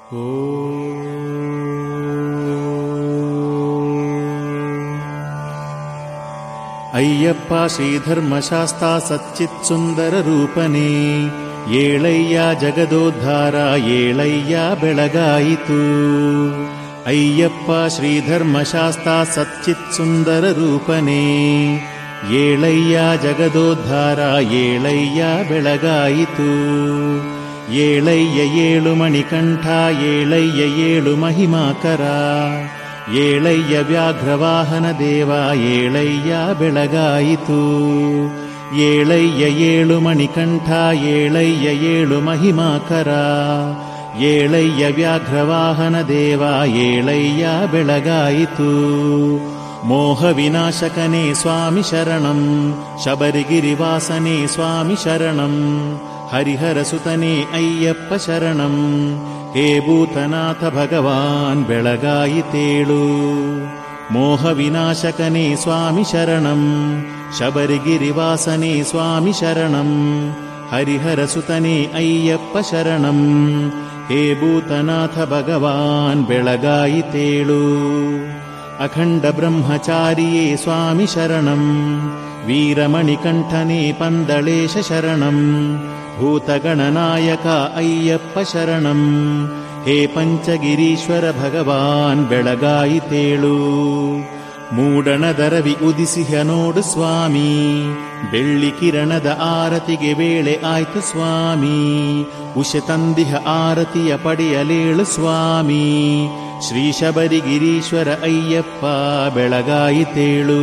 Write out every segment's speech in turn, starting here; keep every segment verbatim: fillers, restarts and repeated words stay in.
ಅಯ್ಯಪ್ಪ ಶ್ರೀಧರ್ಮಶಾಸ್ತ ಸಚ್ಚಿತ್ ಸುಂದರ ರೂಪನೇ, ಏಳಯ್ಯ ಜಗದೋದ್ಧಾರ ಏಳಯ್ಯ ಬೆಳಗಾಯಿತು. ಅಯ್ಯಪ್ಪ ಶ್ರೀಧರ್ಮಶಾಸ್ತ ಸಚ್ಚಿತ್ ಸುಂದರ ರೂಪನೇ, ಏಳಯ್ಯ ಜಗದೋದ್ಧಾರ ಏಳಯ್ಯ ಬೆಳಗಾಯಿತು. ಏಳಯ್ಯ ಏಳು ಮಣಿಕಂಠ ಏಳಯ್ಯ ಏಳು ಮಹಿಮಾಕರ, ಏಳಯ್ಯ ವ್ಯಾಘ್ರವಾಹನ ದೇವ ಏಳಯ್ಯ ಬೆಳಗಾಯಿತು. ಏಳಯ್ಯ ಏಳು ಮಣಿಕಂಠ ಏಳಯ್ಯ ಏಳು ಮಹಿಮಾಕರ, ಏಳಯ್ಯ ವ್ಯಾಘ್ರವಾಹನ ದೇವ ಏಳಯ್ಯ ಬೆಳಗಾಯಿತು. ಮೋಹ ವಿನಾಶಕನೇ ಸ್ವಾಮಿ ಶರಣಂ, ಶಬರಿಗಿರಿವಾಸನೇ ಸ್ವಾಮಿ ಶರಣಂ, ಹರಿಹರ ಸುತನೇ ಅಯ್ಯಪ್ಪ ಶರಣಂ. ಹೇ ಭೂತನಾಥ ಭಗವಾನ್ ಬೆಳಗಾಯಿತೇಳು. ಮೋಹ ವಿನಾಶಕನೇ ಸ್ವಾಮಿ ಶರಣಂ, ಶಬರಿಗಿರಿವಾಸನೇ ಸ್ವಾಮಿ ಶರಣಂ, ಹರಿಹರ ಸುತನೇ ಅಯ್ಯಪ್ಪ ಶರಣಂ. ಹೇ ಭೂತನಾಥ ಭಗವಾನ್ ಬೆಳಗಾಯಿತೇಳು. ಅಖಂಡ ಬ್ರಹ್ಮಚಾರಿಯೇ ಸ್ವಾಮಿ ಶರಣಂ, ವೀರಮಣಿಕಂಠನೇ ಪಂದಳೇಶ ಶರಣಂ, ಭೂತಗಣನಾಯಕ ಅಯ್ಯಪ್ಪ ಶರಣಂ. ಹೇ ಪಂಚಗಿರೀಶ್ವರ ಭಗವಾನ್ ಬೆಳಗಾಯಿತೇಳು. ಮೂಡಣದರವಿ ಉದಿಸಿಹ ನೋಡು ಸ್ವಾಮಿ, ಬೆಳ್ಳಿ ಕಿರಣದ ಆರತಿಗೆ ವೇಳೆ ಆಯ್ತು ಸ್ವಾಮಿ. ಉಷ ತಂದಿಹ ಆರತಿಯ ಪಡೆಯಲೇಳು ಸ್ವಾಮಿ, ಶ್ರೀ ಶಬರಿಗಿರೀಶ್ವರ ಅಯ್ಯಪ್ಪ ಬೆಳಗಾಯಿತೇಳು.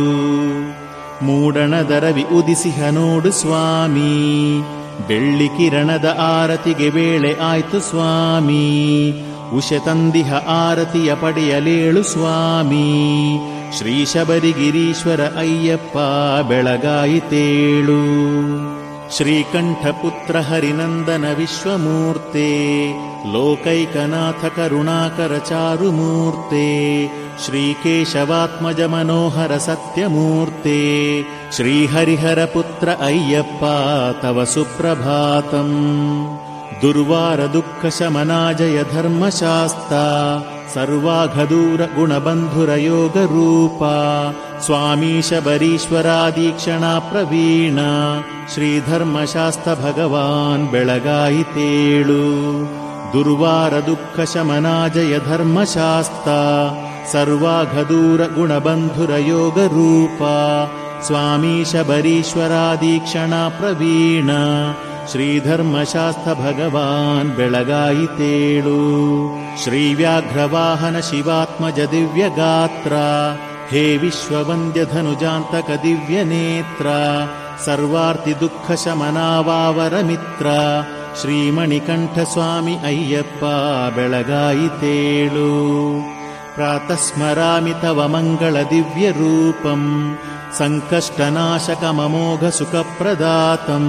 ಮೂಡಣದರವಿ ಉದಿಸಿಹ ನೋಡು ಸ್ವಾಮಿ, ಬೆಳ್ಳಿ ಕಿರಣದ ಆರತಿಗೆ ವೇಳೆ ಆಯ್ತು ಸ್ವಾಮಿ. ಉಷ ತಂದಿಹ ಆರತಿಯ ಪಡೆಯಲೇಳು ಸ್ವಾಮಿ, ಶ್ರೀ ಶಬರಿಗಿರೀಶ್ವರ ಅಯ್ಯಪ್ಪ ಬೆಳಗಾಯಿತೇಳು. ಶ್ರೀಕಂಠಪುತ್ರ ಹರಿನಂದನ ವಿಶ್ವಮೂರ್ತೆ, ಲೋಕೈಕನಾಥ ಕರುಣಾಕರ ಚಾರುಮೂರ್ತೆ, ಶ್ರೀಕೇಶವಾತ್ಮಜ ಮನೋಹರ ಸತ್ಯಮೂರ್ತೆ, ಶ್ರೀಹರಿಹರ ಪುತ್ರ ಅಯ್ಯಪ್ಪ ತವ ಸುಪ್ರಭಾತಂ. ದುರ್ವಾರ ದುಃಖ ಶಮನಾಜಯ ಧರ್ಮಶಾಸ್ತ, ಸರ್ವಾಘದೂರ ಗುಣಬಂಧುರ ಯೋಗ ರೂಪ, ಸ್ವಾಮೀ ಶಬರೀಶ್ವರಾದೀಕ್ಷಣ ಪ್ರವೀಣ, ಶ್ರೀಧರ್ಮಶಾಸ್ತ ಭಗವಾನ್ ಬೆಳಗಾಯಿತೇಳು. ದುರ್ವಾರ ದುಃಖ ಶಮನಾಜಯ ಧರ್ಮಶಾಸ್ತ, ಸರ್ವಾಘದೂರ ಗುಣಬಂಧುರ ಯೋಗ ರೂಪ, ಸ್ವಾಮೀ ಶಬರೀಶ್ವರಾದೀಕ್ಷಣ ಪ್ರವೀಣ, ಶ್ರೀಧರ್ಮಶಾಸ್ತ ಭಗವಾನ್ ಬೆಳಗಾಯಿತೇಳು. ಶ್ರೀ ವ್ಯಾಘ್ರವಾಹನ ಶಿವಾತ್ಮಜ ದಿವ್ಯ ಗಾತ್ರ, ಹೇ ವಿಶ್ವವಂದ್ಯ ಧನುಜಾಂತಕ ದಿವ್ಯ ನೇತ್ರ, ಸರ್ವಾರ್ತಿ ದುಃಖ ಶಮನಾವಾವರ ಮಿತ್ರ, ಶ್ರೀಮಣಿಕಂಠ ಸ್ವಾಮಿ ಅಯ್ಯಪ್ಪ ಬೆಳಗಾಯಿತೇಳು. ಪ್ರಾತಃ ಸ್ಮರಾಮಿ ತವ ಮಂಗಳ ದಿವ್ಯ ರೂಪಂ, ಸಂಕಷ್ಟನಾಶಕ ಮಮೋಘ ಸುಖಪ್ರದಾತಂ,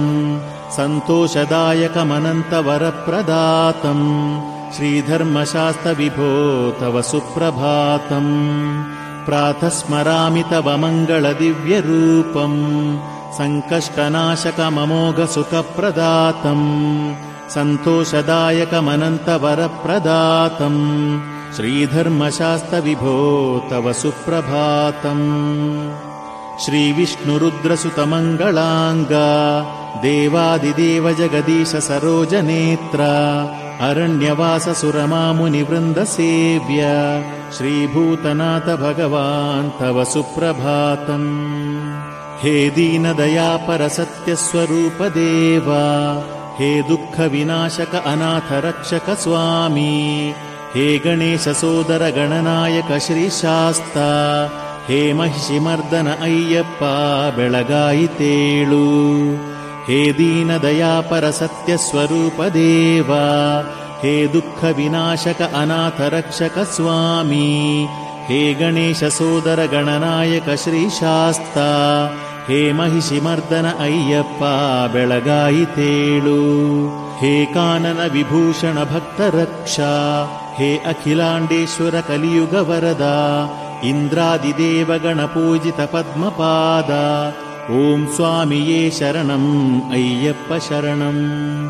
ಸಂತೋಷದಾಯಕಮನಂತ ವರಪ್ರದಾತಂ, ಶ್ರೀಧರ್ಮಶಾಸ್ತ ವಿಭೋ ತವ ಸುಪ್ರಭಾತಂ. ಪ್ರಾತಃ ಸ್ಮರಾಮಿ ತವ ಮಂಗಳ ದಿವ್ಯ ರೂಪಂ, ಸಂಕಷ್ಟನಾಶಕ ಮಮೋಘ ಸುಖಪ್ರದಾತಂ, ಸಂತೋಷದಾಯಕಮನಂತ ವರಪ್ರದಾತಂ, ಶ್ರೀಧರ್ಮಶಾಸ್ತ ವಿಭೋ ತವ ಸುಪ್ರಭಾತಂ. ಶ್ರೀ ವಿಷ್ಣುರುದ್ರಸುತ ಮಂಗಳಾಂಗ, ದೇವಾದಿದೇವ ಜಗದೀಶ ಸರೋಜನೇತ್ರ, ಅರಣ್ಯವಾಸ ಸುರಮಾಮುನಿವೃಂದ ಸೇವ್ಯ, ಶ್ರೀಭೂತನಾಥ ಭಗವಾನ್ ತವ ಸುಪ್ರಭಾತಂ. ಹೇ ದೀನದಯಾಪರ ಸತ್ಯಸ್ವರೂಪ ದೇವ, ಹೇ ದುಃಖ ವಿನಾಶಕ ಅನಾಥ ರಕ್ಷಕ ಸ್ವಾಮಿ, ಹೇ ಗಣೇಶ ಸೋದರ ಗಣನಾಯಕ ಶ್ರೀಶಾಸ್ತ, ಹೇ ಮಹಿಷಿಮರ್ದನ ಅಯ್ಯಪ್ಪ ಬೆಳಗಾಯಿತೇಳು. ಹೇ ದೀನದಯಾಪರ ಸತ್ಯಸ್ವರೂಪ ದೇವ, ಹೇ ದುಃಖ ವಿನಾಶಕ ಅನಾಥ ರಕ್ಷಕ ಸ್ವಾಮಿ, ಹೇ ಗಣೇಶ ಸೋದರ ಗಣನಾಯಕ ಶ್ರೀಶಾಸ್ತ, ಹೇ ಮಹಿಷಿಮರ್ದನ ಅಯ್ಯಪ್ಪ ಬೆಳಗಾಯಿತೇಳು. ಹೇ ಕಾನನ ವಿಭೂಷಣ ಭಕ್ತ ರಕ್ಷಾ, ಹೇ ಅಖಿಲಾಂಡೇಶ್ವರ ಕಲಿಯುಗ ವರದ, ಇಂದ್ರಾದಿದೇವಗಣ ಪೂಜಿತ ಪದ್ಮಪಾದ, ಓಂ ಸ್ವಾಮಿಯೇ ಶರಣಂ ಅಯ್ಯಪ್ಪ ಶರಣಂ.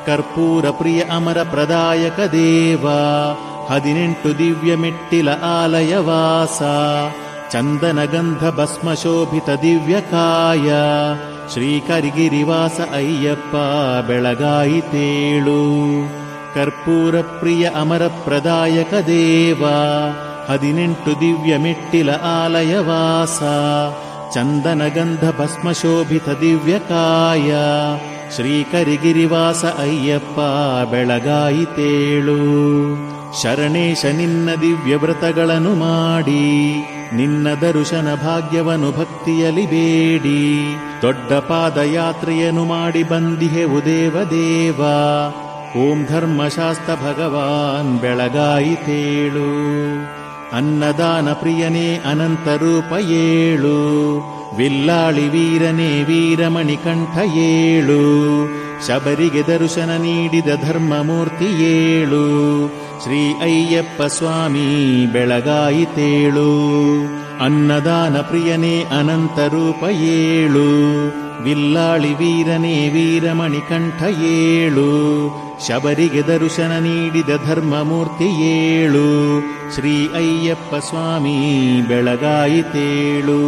ಕರ್ಪೂರ ಪ್ರಿಯ ಅಮರ ಪ್ರದಾಯಕ ದೇವ, ಹದಿನೆಂಟು ದಿವ್ಯ ಮೆಟ್ಟಿಲ ಆಲಯ ವಾಸ, ಚಂದನ ಗಂಧ ಭಸ್ಮ ಶೋಭಿತ ದಿವ್ಯ ಕಾಯ, ಶ್ರೀ ಕರಿಗಿರಿವಾಸ ಅಯ್ಯಪ್ಪ ಬೆಳಗಾಯಿತೇಳು. ಕರ್ಪೂರ ಪ್ರಿಯ ಅಮರ ಪ್ರದಾಯಕ ದೇವ, ಹದಿನೆಂಟು ದಿವ್ಯ ಮೆಟ್ಟಿಲ ಆಲಯ ವಾಸ, ಚಂದನ ಗಂಧ ಭಸ್ಮ ಶೋಭಿತ ದಿವ್ಯ ಕಾಯ, ಶ್ರೀ ಕರಿಗಿರಿವಾಸ ಅಯ್ಯಪ್ಪ ಬೆಳಗಾಯಿತೇಳು. ಶರಣೇಶ ನಿನ್ನ ದಿವ್ಯ ವ್ರತಗಳನ್ನು ಮಾಡಿ, ನಿನ್ನ ದರ್ಶನ ಭಾಗ್ಯವನ್ನು ಭಕ್ತಿಯಲಿ ಬೇಡಿ, ದೊಡ್ಡ ಪಾದಯಾತ್ರೆಯನ್ನು ಮಾಡಿ ಬಂದಿಹೆವು ದೇವ ದೇವ. ಓಂ ಧರ್ಮಶಾಸ್ತ್ರ ಭಗವಾನ್ ಬೆಳಗಾಯಿತೇಳು. ಅನ್ನದಾನ ಪ್ರಿಯನೇ ಅನಂತ ರೂಪ ಏಳು, ವಿಲ್ಲಾಳಿ ವೀರನೇ ವೀರಮಣಿಕಂಠ ಏಳು, ಶಬರಿಗೆ ದರ್ಶನ ನೀಡಿದ ಧರ್ಮಮೂರ್ತಿ ಏಳು, ಶ್ರೀ ಅಯ್ಯಪ್ಪ ಸ್ವಾಮಿ ಬೆಳಗಾಯಿತೇಳು. ಅನ್ನದಾನ ಪ್ರಿಯನೇ ಅನಂತ ರೂಪ ಏಳು, ವಿಲ್ಲಾಳಿ ವೀರನೇ ವೀರಮಣಿಕಂಠ ಏಳು, ಶಬರಿಗೆ ದರ್ಶನ ನೀಡಿದ ಧರ್ಮಮೂರ್ತಿ ಏಳು, ಶ್ರೀ ಅಯ್ಯಪ್ಪ ಸ್ವಾಮಿ ಬೆಳಗಾಯಿತೇಳು.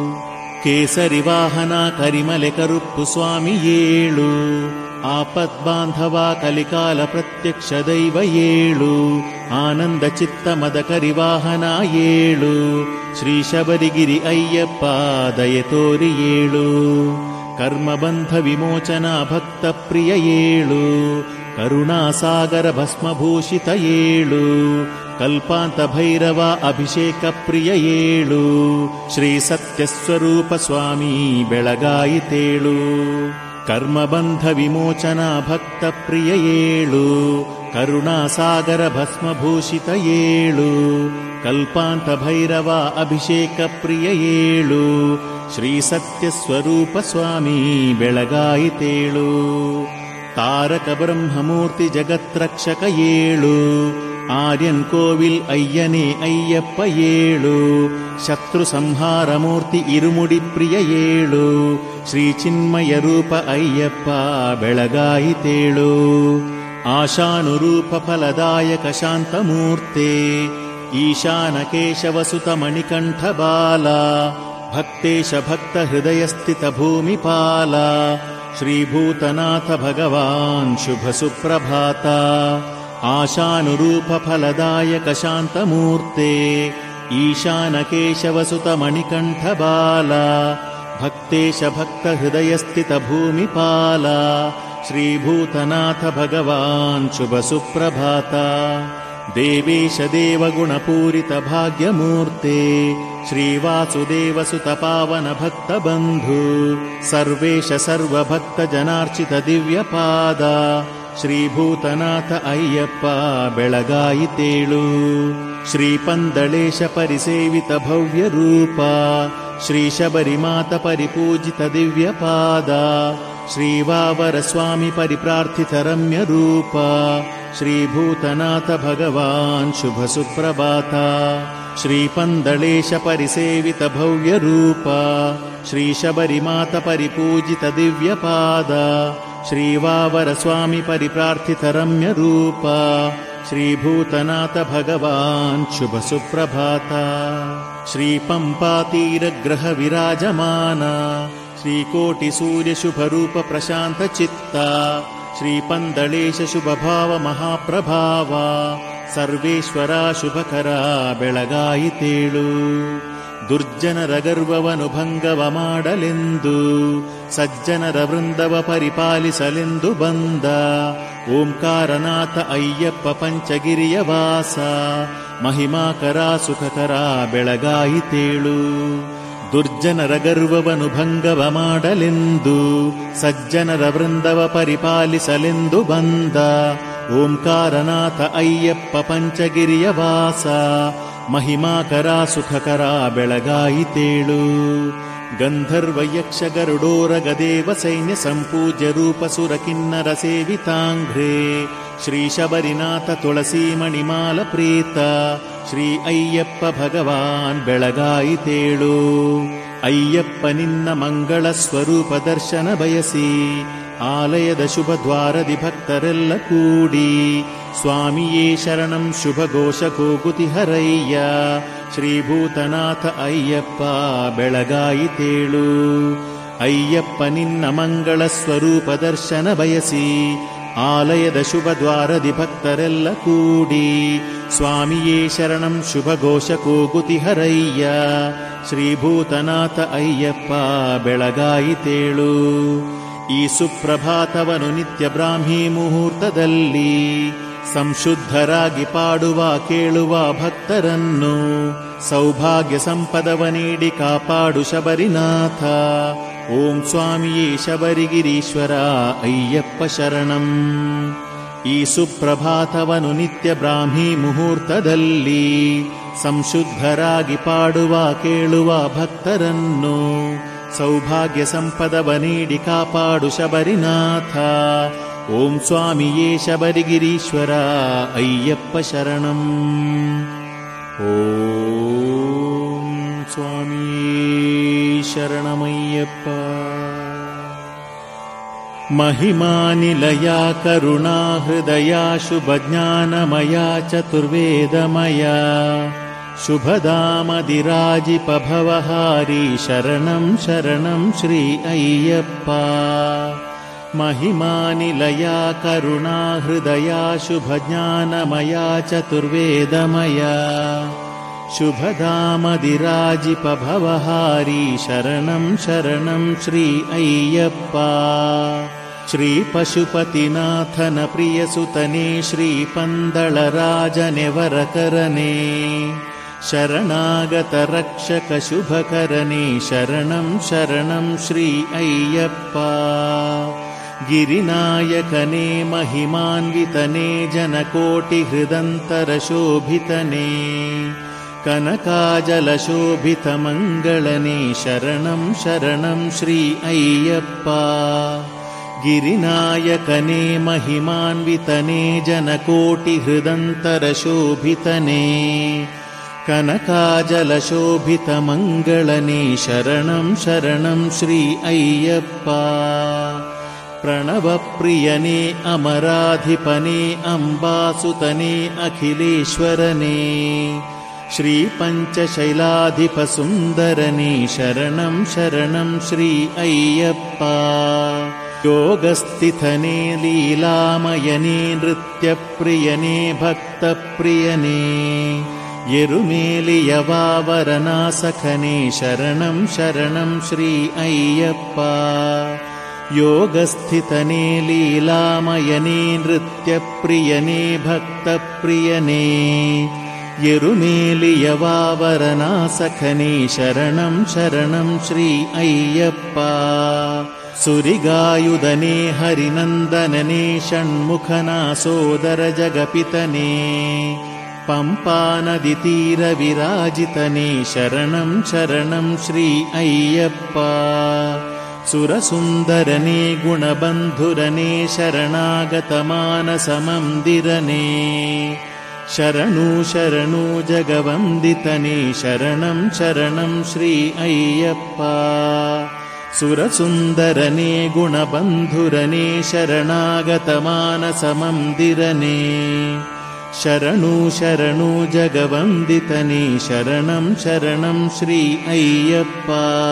ಕೇಸರಿ ವಾಹನ ಕರಿಮಲೆ ಕರುಪ್ಪು ಸ್ವಾಮಿ ಏಳು, ಆಪದ್ಬಾಂಧವ ಕಲಿಕಾಲ ಪ್ರತ್ಯಕ್ಷ ದೈವ ಏಳು, ಆನಂದ ಚಿತ್ತ ಮದ ಕರಿವಾಹನ ಏಳು, ಶ್ರೀ ಶಬರಿಗಿರಿ ಅಯ್ಯಪ್ಪ ದಯೆ ತೋರಿ ಏಳು. ಕರ್ಮಬಂಧ ವಿಮೋಚನ ಭಕ್ತ ಪ್ರಿಯ ಏಳು, ಕರುಣಾಸಾಗರ ಭಸ್ಮಭೂಷಿತ ಏಳು, ಕಲ್ಪಾಂತ ಭೈರವ ಅಭಿಷೇಕ ಪ್ರಿಯ ಏಳು, ಶ್ರೀ ಸತ್ಯಸ್ವರೂಪ ಸ್ವಾಮಿ ಬೆಳಗಾಯಿತೇಳು. ಕರ್ಮಬಂಧ ವಿಮೋಚನ ಭಕ್ತ ಪ್ರಿಯ ಏಳು, ಕರುಣಾಸಾಗರ ಭಸ್ಮಭೂಷಿತ ಏಳು, ಕಲ್ಪಾಂತ ಭೈರವ ಅಭಿಷೇಕ ಪ್ರಿಯ ಏಳು, ಶ್ರೀ ಸತ್ಯಸ್ವರೂಪ ಸ್ವಾಮಿ ಬೆಳಗಾಯಿತೇಳು. ತಾರಕ ಬ್ರಹ್ಮಮೂರ್ತಿ ಜಗತ್ರಕ್ಷಕ ಏಳು, ಆರ್ಯನ್ ಕೋವಿಲ್ ಅಯ್ಯನೇ ಅಯ್ಯಪ್ಪ ಏಳು, ಶತ್ರು ಸಂಹಾರ ಮೂರ್ತಿ ಇರುಮುಡಿ ಪ್ರಿಯ ಏಳು, ಶ್ರೀ ಚಿನ್ಮಯ ರೂಪ ಅಯ್ಯಪ್ಪ ಬೆಳಗಾಯಿತೇಳು. ಆಶಾನುರೂಪ ಫಲದಾಯಕ ಶಾಂತಮೂರ್ತೆ, ಈಶಾನ ಕೇಶವಸುತ ಮಣಿಕಂಠ ಬಾಲ, ಭಕ್ತೇಶ ಭಕ್ತ ಹೃದಯ ಸ್ಥಿತ ಭೂಮಿಪಾಲ, ಶ್ರೀಭೂತನಾಥ ಭಗವಾನ್ ಶುಭ ಸುಪ್ರಭಾತ. ಆಶಾನುರೂಪ ಫಲದಾಯಕ ಶಾಂತಮೂರ್ತೆ, ಈಶಾನ ಕೇಶವಸುತ ಮಣಿಕಂಠ ಬಾಲ, ಭಕ್ತೇಶ ಭಕ್ತ ಹೃದಯ ಸ್ಥಿತ ಭೂಮಿಪಾಲ, ಶ್ರೀಭೂತನಾಥ ಭಗವಾನ್ ಶುಭ ಸುಪ್ರಭಾತ. ದೇವೇಶ ದೇವಗುಣಪೂರಿತ ಭಾಗ್ಯಮೂರ್ತೆ, ಶ್ರೀವಾಸುದೇವ ಸುತ ಪಾವನ ಭಕ್ತ ಬಂಧು, ಸರ್ವೇಶ ಸರ್ವಭಕ್ತ ಜನಾರ್ಚಿತ ದಿವ್ಯ ಪಾದ, ಶ್ರೀಭೂತನಾಥ ಅಯ್ಯಪ್ಪ ಬೆಳಗಾಯಿತೇಳು. ಶ್ರೀಪಂದಳೇಶ ಪರಿಸೇವಿತ ಭವ್ಯ ರೂಪ, ಶ್ರೀ ಶಬರಿಮಾತ ಪರಿಪೂಜಿತ ದಿವ್ಯ ಪಾದ, ಶ್ರೀವಾವರ ಸ್ವಾಮಿ ಪರಿಪ್ರಾರ್ಥಿತ ರಮ್ಯ ರೂಪ, ಶ್ರೀಭೂತನಾಥ ಭಗವಾನ್ ಶುಭ ಸುಪ್ರಭಾತ. ಶ್ರೀಪಂದಳೇಶ ಪರಿಸೇವಿತ ಭವ್ಯ ರೂಪ, ಶ್ರೀ ಶಬರಿಮಾತ ಪರಿಪೂಜಿತ ದಿವ್ಯ ಪಾದ, ಶ್ರೀವಾವರ ಸ್ವಾಮಿ ಪರಿಪ್ರಾರ್ಥಿತ ರಮ್ಯ ರೂಪ, ಶ್ರೀಭೂತನಾಥ ಭಗವಾನ್ ಶುಭ ಸುಪ್ರಭಾತ. ಶ್ರೀ ಪಂಪಾತೀರ ಗ್ರಹ ವಿರಾಜಮಾನ, ಶ್ರೀಕೋಟಿ ಸೂರ್ಯ ಶುಭ ರೂಪ ಪ್ರಶಾಂತ ಚಿತ್ತ, ಶ್ರೀಪಂದಳೇಶ ಶುಭ ಭಾವ ಮಹಾಪ್ರಭಾವ, ಸರ್ವೇಶ್ವರ ಶುಭಕರ ಬೆಳಗಾಯಿತೇಳು. ದುರ್ಜನರ ಗರ್ವವನು ಭಂಗವ ಮಾಡಲೆಂದು, ಸಜ್ಜನರ ವೃಂದವ ಪರಿಪಾಲಿಸಲೆಂದು ಬಂದ, ಓಂಕಾರನಾಥ ಅಯ್ಯಪ್ಪ ಪಂಚಗಿರಿಯ ವಾಸ, ಮಹಿಮಾಕರ ಸುಖಕರ ಬೆಳಗಾಯಿತೇಳು. ದುರ್ಜನರ ಗರ್ವವನು ಭಂಗವ ಮಾಡಲೆಂದು, ಸಜ್ಜನರ ವೃಂದವ ಪರಿಪಾಲಿಸಲೆಂದು ಬಂದ, ಓಂಕಾರನಾಥ ಅಯ್ಯಪ್ಪ ಪಂಚಗಿರಿಯ ವಾಸ, ಮಹಿಮಾಕರ ಸುಖಕರ ಬೆಳಗಾಯಿತೇಳು. ಗಂಧರ್ವ ಯಕ್ಷ ಗರುಡೋರ ಗದೇವ ಸೈನ್ಯ ಸಂಪೂಜ್ಯ ರೂಪ ಸುರ ಕಿನ್ನರ ಸೇವಿತಾಂಘ್ರೇ, ಶ್ರೀ ಶಬರಿನಾಥ ತುಳಸಿ ಮಣಿಮಾಲ ಪ್ರೀತ, ಶ್ರೀ ಅಯ್ಯಪ್ಪ ಭಗವಾನ್ ಬೆಳಗಾಯಿತೇಳು. ಅಯ್ಯಪ್ಪ ನಿನ್ನ ಮಂಗಳ ಸ್ವರೂಪ ದರ್ಶನ ಬಯಸಿ, ಆಲಯದ ಶುಭ ದ್ವಾರದಿ ಭಕ್ತರೆಲ್ಲ ಕೂಡಿ ಸ್ವಾಮಿಯೇ ಶರಣಂ ಶುಭ ಘೋಷ ಕೂಗುತಿ ಹರಯ್ಯ. ಶ್ರೀಭೂತನಾಥ ಅಯ್ಯಪ್ಪ ಬೆಳಗಾಯಿತೇಳು. ಅಯ್ಯಪ್ಪ ನಿನ್ನ ಮಂಗಳ ಸ್ವರೂಪ ದರ್ಶನ ಬಯಸಿ ಆಲಯದ ಶುಭ ದ್ವಾರದಿ ಭಕ್ತರೆಲ್ಲ ಕೂಡಿ ಸ್ವಾಮಿಯೇ ಶರಣಂ ಶುಭ ಘೋಷ ಕೂಗುತಿ ಹರಯ್ಯ. ಶ್ರೀಭೂತನಾಥ ಅಯ್ಯಪ್ಪ ಬೆಳಗಾಯಿತೇಳು. ಈ ಸುಪ್ರಭಾತವನು ನಿತ್ಯ ಬ್ರಾಹ್ಮಿ ಮುಹೂರ್ತದಲ್ಲಿ ಸಂಶುದ್ಧರಾಗಿ ಪಾಡುವ ಕೇಳುವ ಭಕ್ತರನ್ನು ಸೌಭಾಗ್ಯ ಸಂಪದವ ನೀಡಿ ಕಾಪಾಡು ಶಬರಿನಾಥ. ಓಂ ಸ್ವಾಮಿಯೇ ಶಬರಿಗಿರೀಶ್ವರ ಅಯ್ಯಪ್ಪ ಶರಣಂ. ಈ ಸುಪ್ರಭಾತವನು ನಿತ್ಯ ಬ್ರಾಹ್ಮಿ ಮುಹೂರ್ತದಲ್ಲಿ ಸಂಶುದ್ಧರಾಗಿ ಪಾಡುವ ಕೇಳುವ ಭಕ್ತರನ್ನು ಸೌಭಾಗ್ಯ ಸಂಪದವ ನೀಡಿ ಕಾಪಾಡು ಶಬರಿನಾಥ. ಓಂ ಸ್ವಾಮಿಯೇ ಶಬರಿಗಿರೀಶ್ವರ ಅಯ್ಯಪ್ಪ ಶರಣಂ. ಓಂ ಸ್ವಾಮಿಯೇ ಶರಣಮಯ್ಯಪ್ಪ. ಮಹಿಮಾನಿಲಯ ಕರುಣಾ ಹೃದಯ ಶುಭ ಜ್ಞಾನಮಯ ಚತುರ್ವೇದಮಯ ಶುಭದಾಮದಿರಾಜಿಪ ಭವಹಾರಿ ಶರಣಂ ಶರಣಂ ಶ್ರೀ ಅಯ್ಯಪ್ಪ. ಮಹಿಮಾನಿಲಯ ಕರುಣಾ ಹೃದಯ ಶುಭ ಜ್ಞಾನಮಯ ಚತುರ್ವೇದಮಯ ಶುಭದಾಮದಿರಾಜಿಪ ಭವಹಾರಿ ಶರಣಂ ಶರಣಂ ಶ್ರೀ ಅಯ್ಯಪ್ಪ. ಶ್ರೀ ಪಶುಪತಿನಾಥನ ಪ್ರಿಯಸುತನೇ ಶ್ರೀ ಪಂದಳರಾಜನೆ ವರಕರನೇ ಶರಣಾಗತ ರಕ್ಷಕ ಶುಭಕರನೇ ಶರಣಂ ಶರಣಂ ಶ್ರೀ ಅಯ್ಯಪ್ಪ. ಗಿರಿನಾಯಕನೇ ಮಹಿಮಾನ್ವಿತನೇ ಜನಕೋಟಿ ಹೃದಂತರ ಶೋಭಿತನೇ ಕನಕಾಜಲಶೋಭಿತ ಮಂಗಳನೇ ಶರಣಂ ಶರಣಂ ಶ್ರೀ ಅಯ್ಯಪ್ಪ. ಗಿರಿನಾಯಕನೇ ಮಹಿಮಾನ್ವಿತನೇ ಜನಕೋಟಿ ಹೃದಂತರ ಶೋಭಿತನೇ ಕನಕಾಜಲಶೋಭಿತ ಮಂಗಳನೇ ಶರಣಂ ಶರಣಂ ಶ್ರೀ ಅಯ್ಯಪ್ಪ. ಪ್ರಣವಪ್ರಿಯನೇ ಅಮರಾಧಿಪನೇ ಅಂಬಾಸುತನೇ ಅಖಿಲೇಶ್ವರನೇ ಶ್ರೀ ಪಂಚಶೈಲಾಧಿಪ ಸುಂದರನೇ ಶರಣಂ ಶರಣಂ ಶ್ರೀ ಅಯ್ಯಪ್ಪ. ಯೋಗಸ್ಥಿತನೇ ಲೀಲಾಮಯನೇ ನೃತ್ಯಪ್ರಿಯನೇ ಭಕ್ತಪ್ರಿಯನೇ ಎರುಮೇಲಿಯ ವಾವರನಾಸಖನೇ ಶರಣಂ ಶರಣಂ ಶ್ರೀ ಅಯ್ಯಪ್ಪ. ಯೋಗಸ್ಥಿತನೇ ಲೀಲಾಮಯನೇ ನೃತ್ಯಪ್ರಿಯನೇ ಭಕ್ತಪ್ರಿಯನೇ ಎರುಮೇಲಿಯ ವಾವರನಾಸಖನೇ ಶರಣಂ ಶರಣಂ ಶ್ರೀ ಅಯ್ಯಪ್ಪ. ಸುರಿಗಾಯುಧನೇ ಹರಿನಂದನನೇ ಷಣ್ಮುಖನ ಸೋದರ ಜಗಪಿತನೇ ಪಂಪಾನದಿ ತೀರ ವಿರಾಜಿತನೇ ಶರಣಂ ಶರಣಂ ಶ್ರೀ ಅಯ್ಯಪ್ಪ. ಸುರಸುಂದರನೇ ಗುಣಬಂಧುರನೇ ಶರಣಾಗತ ಮಾನಸ ಮಂದಿರನೇ ಶರಣು ಶರಣು ಜಗವಂದಿತನೇ ಶರಣಂ ಶರಣಂ ಶ್ರೀ ಅಯ್ಯಪ್ಪ. ಸುರಸುಂದರನೇ ಗುಣಬಂಧುರನೇ ಶರಣಾಗತ ಮಾನಸ ಮಂದಿರನೇ ಶರಣು ಶರಣು ಜಗವಂದಿತನೇ ಶರಣಂ ಶರಣಂ ಶ್ರೀ ಅಯ್ಯಪ್ಪ.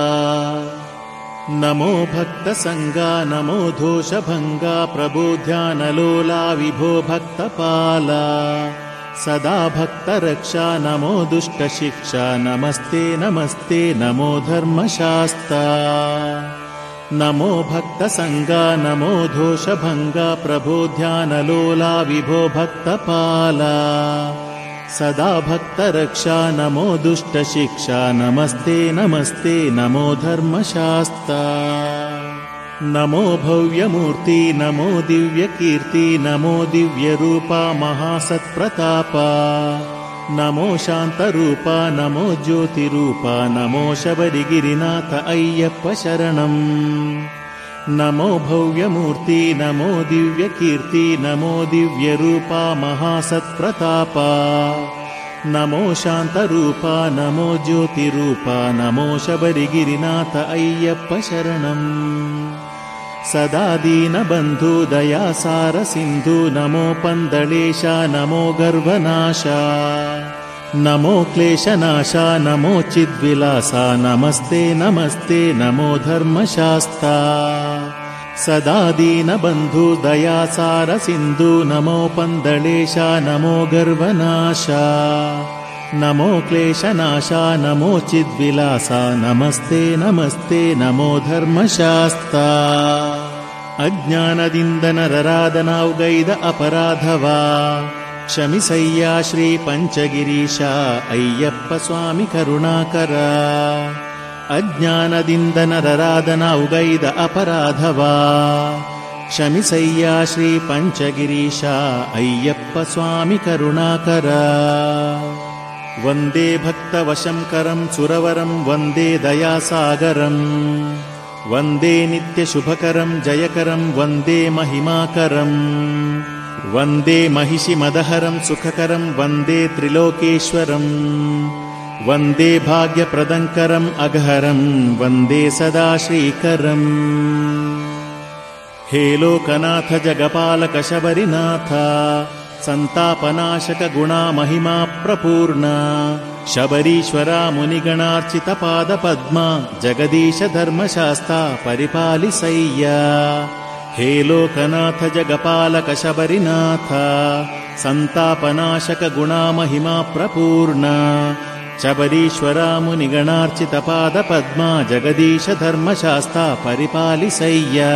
ನಮೋ ಭಕ್ತ ಸಂಗ ನಮೋ ದೋಷಭಂಗ ಪ್ರಭೋ ಧ್ಯಾನಲೋಲಾ ವಿಭೋ ಭಕ್ತಪಾಲ ಸದಾ ಭಕ್ತ ರಕ್ಷಾ ನಮೋ ದುಷ್ಟ ಶಿಕ್ಷಾ ನಮಸ್ತೆ ನಮಸ್ತೆ ನಮೋ ಧರ್ಮಶಾಸ್ತ್ರ. ನಮೋ ಭಕ್ತ ಸಂಗ ನಮೋ ದೋಷಭಂಗ ಪ್ರಭೋ ಧ್ಯಾನಲೋಲಾ ವಿಭೋ ಭಕ್ತಪಾಲ ಸದಾ ಭಕ್ತ ರಕ್ಷಾ ನಮೋ ದುಷ್ಟ ಶಿಕ್ಷಾ ನಮಸ್ತೆ ನಮಸ್ತೆ ನಮೋ ಧರ್ಮಶಾಸ್ತ್ರ. ನಮೋ ಭವ್ಯಮೂರ್ತಿ ನಮೋ ದಿವ್ಯಕೀರ್ತಿ ನಮೋ ದಿವ್ಯರೂಪ ಮಹಾಸತ್ಪ್ರತಾಪ ನಮೋ ಶಾಂತರೂಪ ನಮೋ ಜ್ಯೋತಿರೂಪ ನಮೋ ಶಬರಿಗಿರಿನಾಥ ಅಯ್ಯಪ್ಪ ಶರಣಂ. ನಮೋ ಭವ್ಯಮೂರ್ತಿ ನಮೋ ದಿವ್ಯಕೀರ್ತಿ ನಮೋ ದಿವ್ಯರೂಪ ಮಹಾಸತ್ಪ್ರತಾಪ ನಮೋ ಶಾಂತರೂಪ ನಮೋ ಜ್ಯೋತಿರೂಪ ನಮೋ ಶಬರಿಗಿರಿನಾಥ ಅಯ್ಯಪ್ಪ ಶರಣಂ. सदा दीनबन्धु दयासार सिन्धु नमो पन्दलेशा नमो गर्वनाशा नमो क्लेशनाशा नमो चिद्विलासा नमस्ते नमस्ते नमो धर्मशास्ता सदा दीनबन्धु दयासार सिन्धु नमो पन्दलेशा नमो गर्वनाशा नमो क्लेशनाशा नमो चिद्विलासा नमस्ते नमस्ते नमो धर्मशास्ता अज्ञानदिन्द नरराधनावगैद अपराधवा क्षमिसय्या श्री पञ्चगिरीशा अय्यप्प स्वामी करुणाकर अज्ञानदिन्द नरराधनावगैद अपराधवा क्षमिसय्या श्री पञ्चगिरीशा अय्यप्प स्वामी करुणाकर वन्दे भक्तवशंकरं सुरवरं वन्दे दयासागरम् वन्दे नित्यशुभकरं जयकरं वन्दे महिमाकरम् वन्दे महिषिमदहरं सुखकरं वन्दे त्रिलोकेश्वरम् वन्दे भाग्यप्रदङ्करम् अघहरं वन्दे सदा श्रीकरम् हे लोकनाथ जगपालक शबरिनाथ संतापनाशक गुणा महिमा प्रपूर्णा शबरीश्वरा मुनिगणार्चित पाद पद्मा जगदीश धर्मशास्ता परिपालिसय्या हे लोकनाथ जगपालक शबरिनाथ संतापनाशक गुणा महिमा प्रपूर्णा शबरीश्वरा मुनिगणार्चित पाद पद्मा जगदीश धर्मशास्ता परिपालिसय्या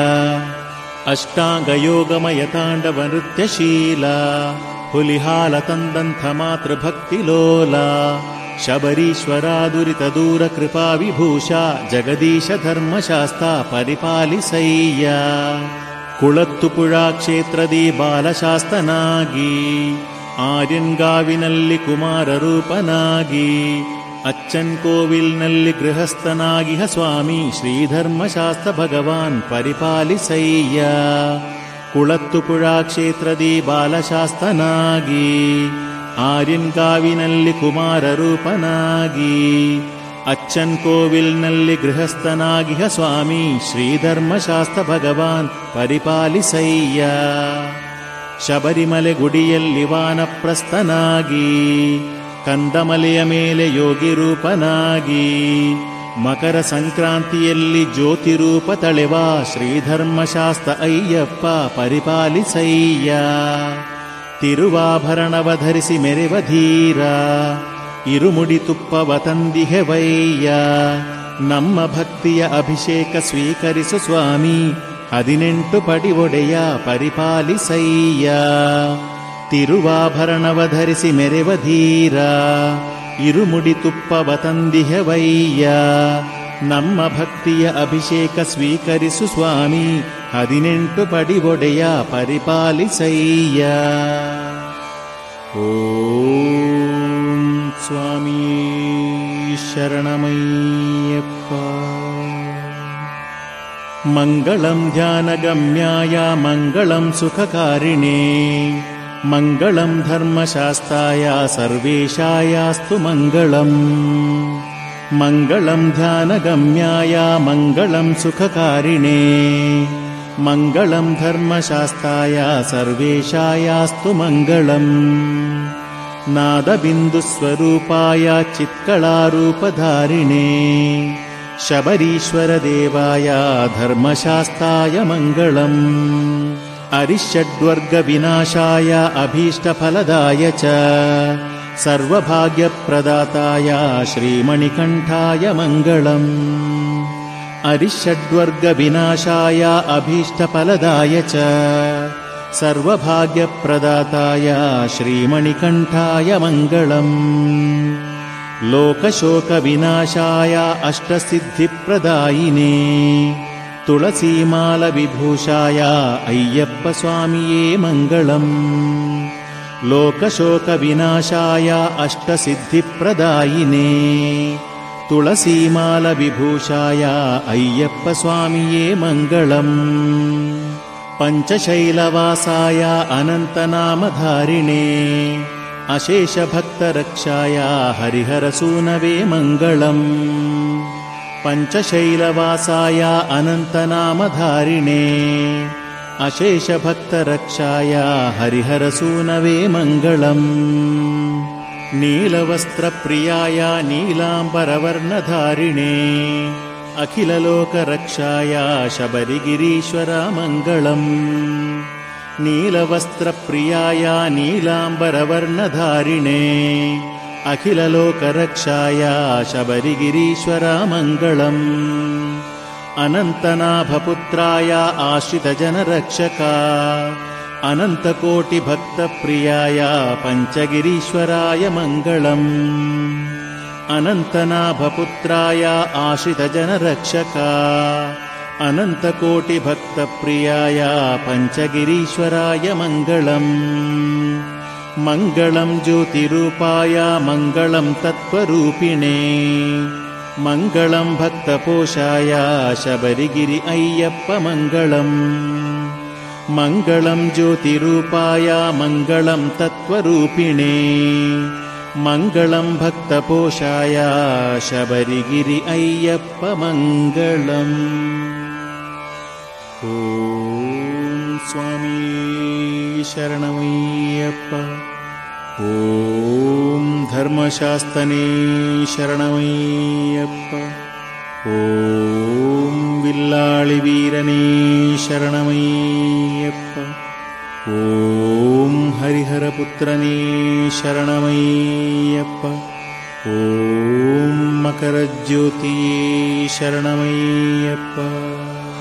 अष्टांगयोगमयतांडव नृत्यशीला हुलिहालतंदंथ मातृभक्तिलोला शबरीश्वरा दुरित दूर कृपा विभूषा जगदीश धर्मशास्ता परिपालिसय्या कुळत्तुपुळा क्षेत्रदी बालशास्तनागी आर्यन्गाविनल्लि कुमार रूपनागी अच्चन् कोविल्नल्लि गृहस्थनागिह स्वामी श्रीधर्मशास्त्र भगवान् परिपालिसय्या कुळत्तुपुळा क्षेत्रदी बालशास्तनागी आर्यन्गाविनल्लि कुमार रूपनागी अच्चन् कोविल्नल्लि गृहस्थनागिह स्वामी श्रीधर्मशास्त्र भगवान् परिपालिसय्या शबरिमले गुडियल्लि वानप्रस्थनागी ಕಂದಮಲೆಯ ಮೇಲೆ ಯೋಗಿ ರೂಪನಾಗಿ ಮಕರ ಸಂಕ್ರಾಂತಿಯಲ್ಲಿ ಜ್ಯೋತಿ ರೂಪ ತಳೆವ ಶ್ರೀಧರ್ಮಶಾಸ್ತ್ರ ಅಯ್ಯಪ್ಪ ಪರಿಪಾಲಿಸಯ್ಯ ತಿರುವಾಭರಣವ ಧರಿಸಿ ಮೆರೆವ ಧೀರ ಇರುಮುಡಿ ತುಪ್ಪವ ತಂದಿಹೆವಯ್ಯ ನಮ್ಮ ಭಕ್ತಿಯ ಅಭಿಷೇಕ ಸ್ವೀಕರಿಸು ಸ್ವಾಮಿ ಹದಿನೆಂಟು ಪಡಿ ಒಡೆಯ ಪರಿಪಾಲಿಸಯ್ಯ ತಿರುವಾಭರಣವ ಧರಿಸಿ ಮೆರೆವ ಧೀರ ಇರುಮುಡಿ ತುಪ್ಪವ ತಂದಿಹೆವಯ್ಯ ನಮ್ಮ ಭಕ್ತಿಯ ಅಭಿಷೇಕ ಸ್ವೀಕರಿಸು ಸ್ವಾಮಿ ಹದಿನೆಂಟು ಪಡಿ ಒಡೆಯ ಪರಿಪಾಲಿಸಯ್ಯ ಓಂ ಸ್ವಾಮಿ ಶರಣಮಯ್ಯಪ್ಪ ಮಂಗಳಂ ಧ್ಯಾನಗಮ್ಯಾಯ ಮಂಗಳಂ ಸುಖಕಾರಿಣೇ ಮಂಗಳಂ ಧರ್ಮಶಾಸ್ತ್ರಾಯ ಸರ್ವೇಶಾಯಾಸ್ತು ಮಂಗಳಂ ಮಂಗಳಂ ಧ್ಯಾನಗಮ್ಯಾಯ ಮಂಗಳಂ ಸುಖಕಾರಿಣೇ ಮಂಗಳಂ ಧರ್ಮಶಾಸ್ತ್ರಾಯ ಸರ್ವೇಶಾಯಾಸ್ತು ಮಂಗಳಂ ನಾದಬಿಂದುಸ್ವರೂಪಾಯ ಚಿತ್ಕಳಾರೂಪಧಾರಿಣೇ ಶಬರೀಶ್ವರ ದೇವಾಯ ಧರ್ಮಶಾಸ್ತ್ರಾಯ ಮಂಗಳಂ ಅರಿಷಡ್ವರ್ಗ ವಿನಾಶಾಯ ಅಭೀಷ್ಟಫಲದಾಯ ಚ ಸರ್ವಭಾಗ್ಯಪ್ರದಾತಾಯ ಶ್ರೀಮಣಿಕಂಠಾಯ ಮಂಗಳಂ ಅರಿಷಡ್ವರ್ಗ ವಿನಾಶಾಯ ಅಭೀಷ್ಟಫಲದಾಯ ಚ ಸರ್ವಭಾಗ್ಯಪ್ರದಾತಾಯ ಶ್ರೀಮಣಿಕಂಠಾಯ ಮಂಗಳಂ ಲೋಕಶೋಕ ವಿನಾಶಾಯ ಅಷ್ಟಸಿದ್ಧಿಪ್ರದಾಯಿನೇ ತುಳಸೀಮಾಲ ವಿಭೂಷಾಯ ಅಯ್ಯಪ್ಪ ಸ್ವಾಮಿಯೇ ಮಂಗಳಂ ಲೋಕಶೋಕ ವಿನಾಶಾಯ ಅಷ್ಟಸಿದ್ಧಿಪ್ರದಾಯಿನೇ ತುಳಸೀಮಾಲ ವಿಭೂಷಾಯ ಅಯ್ಯಪ್ಪ ಸ್ವಾಮಿಯೇ ಮಂಗಳಂ ಪಂಚಶೈಲವಾಸಾಯ ಅನಂತನಾಮಧಾರಿಣೇ ಅಶೇಷ ಭಕ್ತರಕ್ಷಾಯ ಹರಿಹರ ಸೂನವೇ ಮಂಗಳಂ पञ्चशैलवासाय अनन्तनामधारिणे अशेषभक्तरक्षाय हरिहरसूनवे मङ्गलम् नीलवस्त्रप्रियाय नीलाम्बरवर्णधारिणे अखिललोकरक्षाय शबरिगिरीश्वरा मङ्गलम् नीलवस्त्रप्रियाय नीलाम्बरवर्णधारिणे अखिललोकरक्षाय शबरिगिरीश्वरा मङ्गलम् अनन्तनाभपुत्राय आश्रितजनरक्षका अनन्तकोटिभक्तप्रियाय पञ्चगिरीश्वराय मङ्गलम् अनन्तनाभपुत्राय आश्रितजनरक्षका अनन्तकोटिभक्तप्रियाय पञ्चगिरीश्वराय मङ्गलम् मङ्गलं ज्योतिरूपाय मङ्गलं तत्त्वरूपिणे मङ्गलं भक्तपोषाय शबरिगिरि अय्यप्प मङ्गलम् मङ्गलं ज्योतिरूपाय मङ्गलं तत्त्वरूपिणे मङ्गलं भक्तपोषाय शबरिगिरि अय्यप्प मङ्गलम् ॐ स्वामी शरणमय्यप्प ॐ धर्मशास्तने शरणमय्यप्प ॐ विल्लाळिवीरने शरणमय्यप्प ॐ हरिहरपुत्रने शरणमय्यप्प ॐ मकरज्योतिये शरणमय्यप्प।